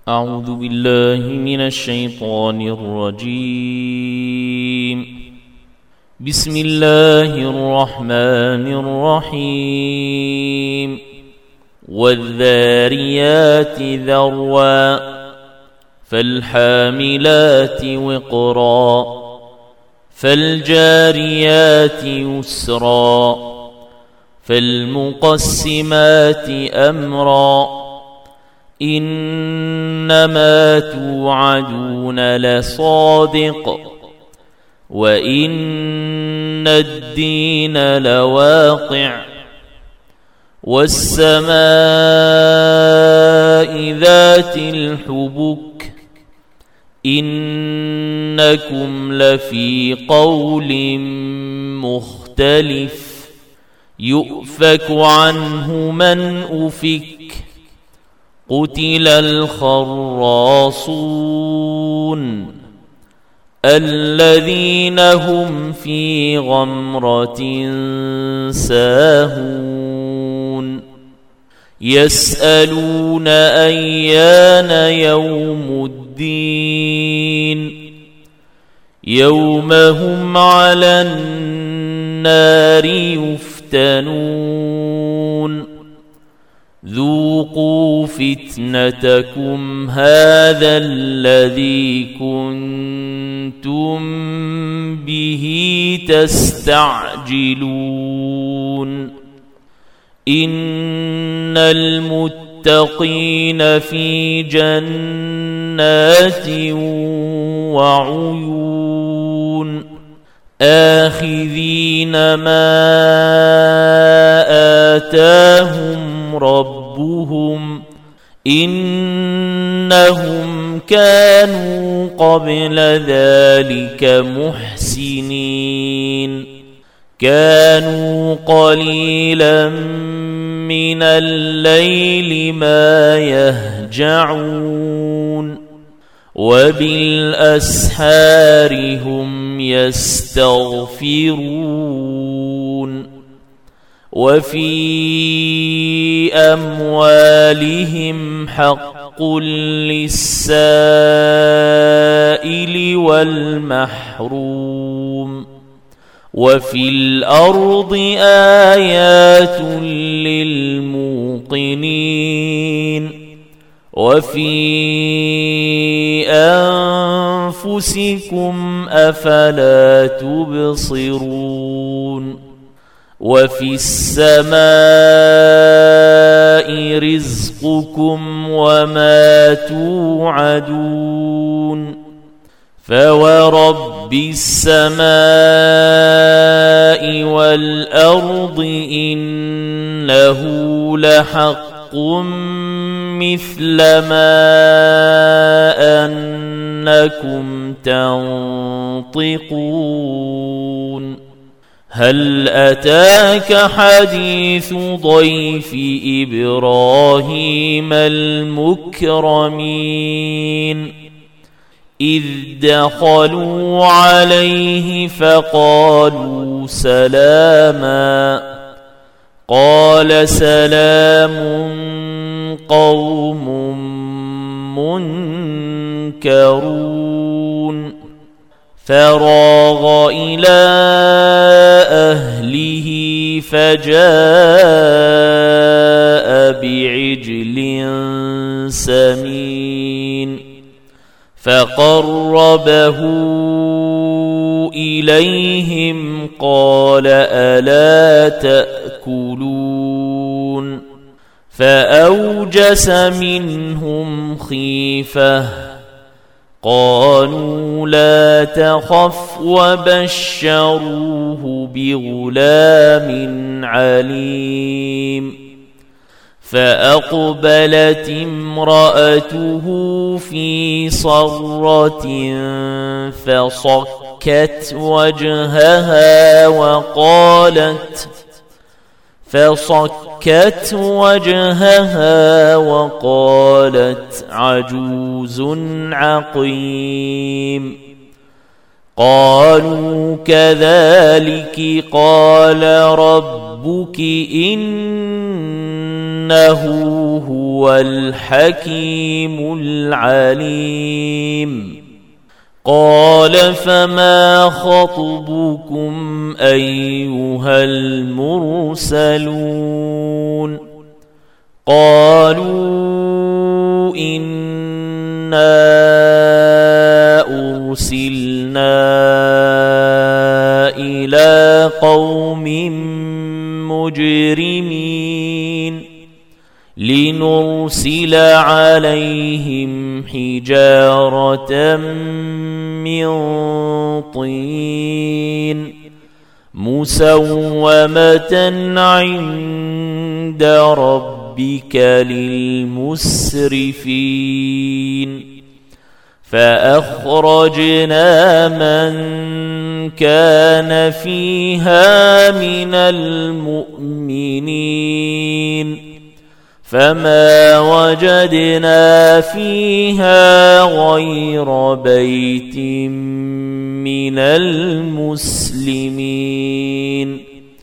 أعوذ بالله من الشيطان الرجيم. بسم الله الرحمن الرحيم. والذاريات ذروا فالحاملات وقرا فالجاريات يسرا فالمقسمات أمرا إنما توعدون لصادق وإن الدين لواقع والسماء ذات الحبك إنكم لفي قول مختلف يؤفك عنه من أفك قتل الخراصون الذين هم في غمرة ساهون يسألون أيان يوم الدين يوم هم على النار يفتنون ذوقوا فتنتكم هذا الذي كنتم به تستعجلون إن المتقين في جنات وعيون آخذين ما آتاهم ربهم إنهم كانوا قبل ذلك محسنين كانوا قليلا من الليل ما يهجعون وبالأسحار هم يستغفرون وفي أموالهم حق للسائل والمحروم وفي الأرض آيات للموقنين وفي أنفسكم أفلا تبصرون وفي السماء رزقكم وما توعدون فورب السماء والأرض إنه لحق مثل ما أنكم تنطقون هل أتاك حديث ضيف إبراهيم المكرمين إذ دخلوا عليه فقالوا سلاما قال سلام قوم منكرون فراغ إلى أهله فجاء بعجل سمين فقربه إليهم قال ألا تأكلون فأوجس منهم خيفة قالوا لا تخف وبشروه بغلام عليم فأقبلت امرأته في صرة فصكت وجهها وقالت عجوز عقيم قالوا كذلك قال ربك إنه هو الحكيم العليم قال فما خطبكم أيها المرسلون قالوا إنا أرسلنا إلى قوم مجرمين لنرسل عليهم حجارة من طين مسومة عند ربك للمسرفين فأخرجنا من كان فيها من المؤمنين فما وجدنا فيها غير بيت من المسلمين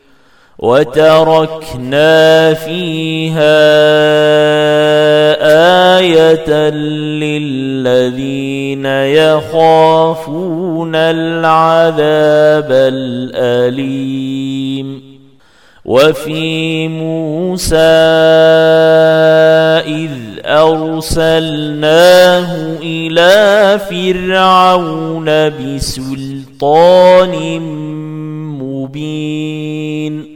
وتركنا فيها آية للذين يخافون العذاب الأليم وفي موسى إذ أرسلناه إلى فرعون بسلطان مبين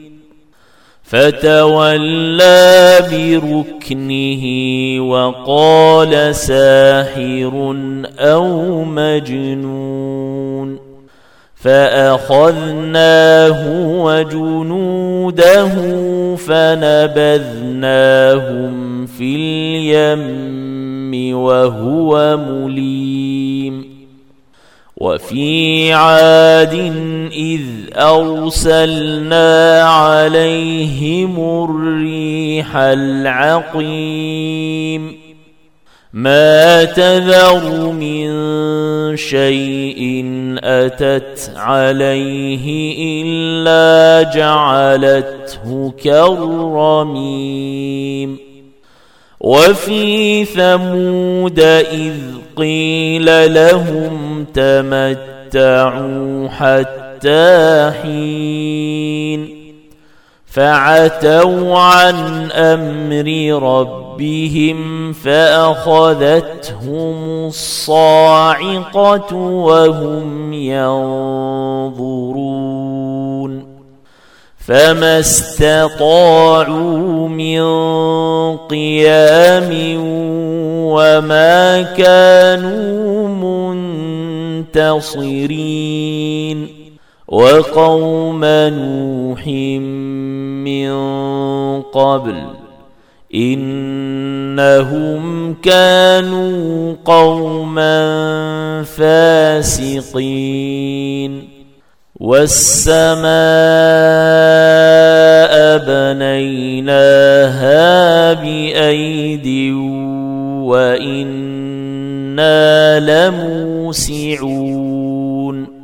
فتولى بركنه وقال ساحر أو مجنون فأخذناه وجنوده فنبذناهم في اليم وهو مليم وفي عاد إذ أرسلنا عليهم الريح العقيم ما تذر من شيء أتت عليه إلا جعلته كالرميم وفي ثمود إذ قيل لهم تمتعوا حتى حين فعتوا عن أمر ربهم فأخذتهم الصاعقة وهم ينظرون فما استطاعوا من قيام وما كانوا منتصرين وقوم نوح من قبل إنهم كانوا قوما فاسقين والسماء بنيناها بأيد وإنا لموسعون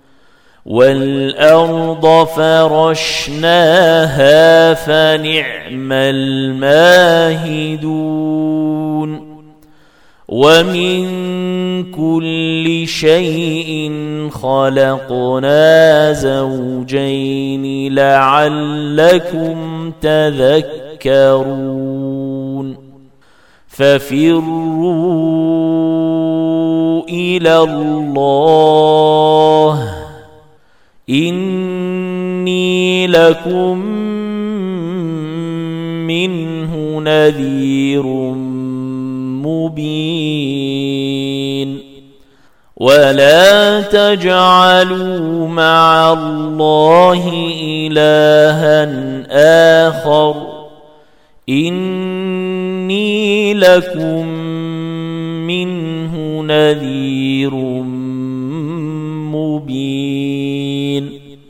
والأرض فرشناها فنعم الماهدون ومن كل شيء خلقنا زوجين لعلكم تذكرون ففروا إلى الله إني لكم منه نذير مبين ولا تجعلوا مع الله إلها آخر إني لكم منه نذير مبين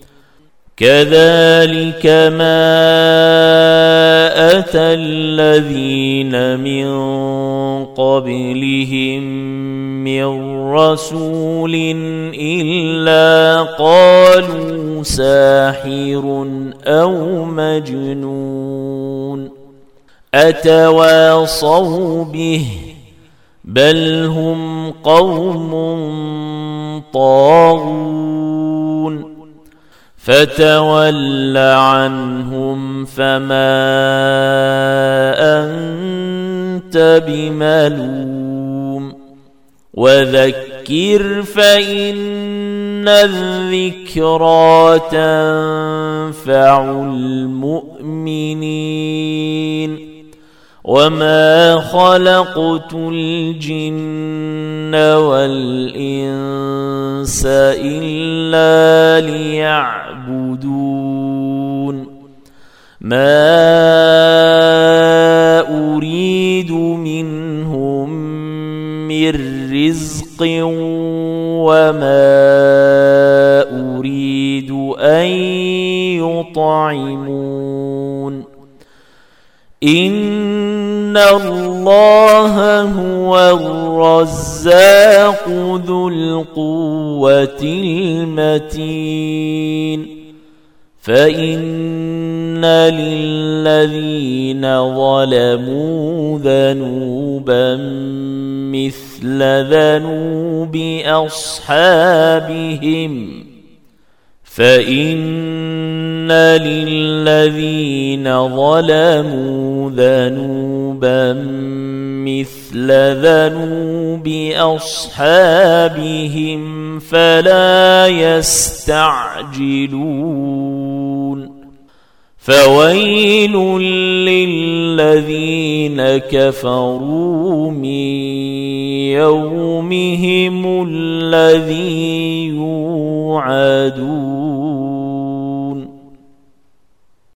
كذلك ما أتى الذين من قبلهم من رسول إلا قالوا ساحر أو مجنون أتواصوا به بل هم قوم طاغون فتول عنهم فما أنت بملوم وذكر فإن الذكرى تنفع المؤمنين وما خلقت الجن والإنس إلا ليعبدون ما أريد منهم من رزق وما أريد أن يطعمون إن الله هو الرزاق ذو القوة المتين فإن للذين ظلموا ذنوبا مثل ذنوب أصحابهم فإن للذين ظلموا ذنوبا مثل ذنوب أصحابهم فلا يستعجلون فويل للذين كفروا من يومهم الذي يوعدون